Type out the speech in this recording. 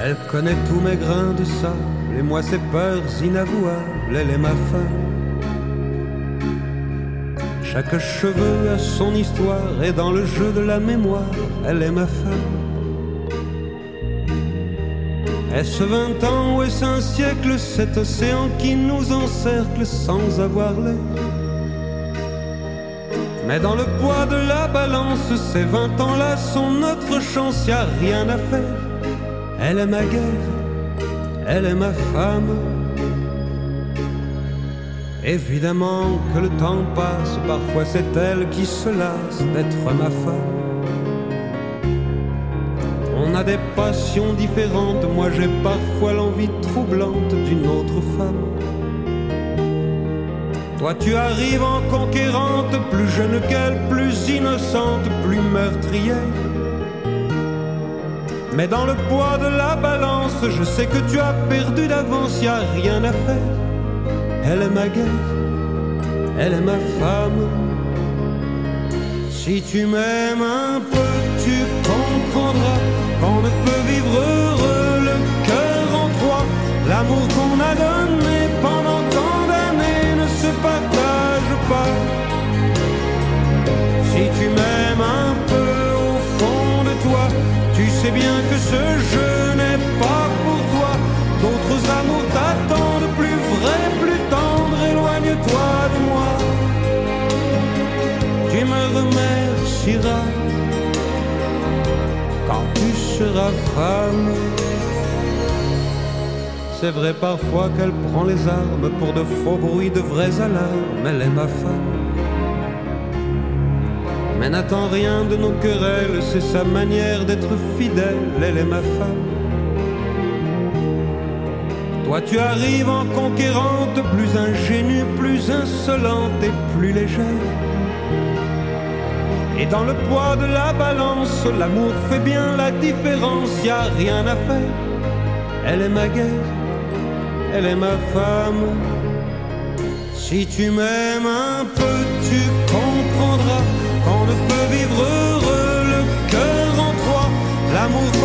Elle connaît tous mes grains de sable et moi ses peurs inavouables. Elle est ma femme. Chaque cheveu a son histoire et dans le jeu de la mémoire, elle est ma femme. Est-ce 20 ans ou est-ce un siècle, cet océan qui nous encercle sans avoir l'air? Mais dans le poids de la balance, ces 20 ans-là sont notre chance, y a rien à faire. Elle est ma guerre, elle est ma femme. Évidemment que le temps passe, parfois c'est elle qui se lasse d'être ma femme. On a des passions différentes, moi j'ai parfois l'envie troublante d'une autre femme. Toi tu arrives en conquérante, plus jeune qu'elle, plus innocente, plus meurtrière. Mais dans le poids de la balance, je sais que tu as perdu d'avance, y a rien à faire. Elle est ma guerre, elle est ma femme. Si tu m'aimes un peu, tu comprendras qu'on ne peut vivre heureux le cœur en trois. L'amour qu'on a donné pendant tant d'années ne se partage pas. Si tu m'aimes un peu au fond de toi, tu sais bien que ce jeu n'est pas pour toi. D'autres amours t'attendent, plus vrais, plus tendres, éloigne-toi de moi. Tu me remercieras quand tu seras femme. C'est vrai parfois qu'elle prend les armes pour de faux bruits, de vraies alarmes. Elle est ma femme. Mais n'attends rien de nos querelles, c'est sa manière d'être fidèle. Elle est ma femme. Toi tu arrives en conquérante, plus ingénue, plus insolente et plus légère. Et dans le poids de la balance, l'amour fait bien la différence, y a rien à faire. Elle est ma guerre, elle est ma femme. Si tu m'aimes un peu, tu comprendras qu'on ne peut vivre heureux le cœur en trois. L'amour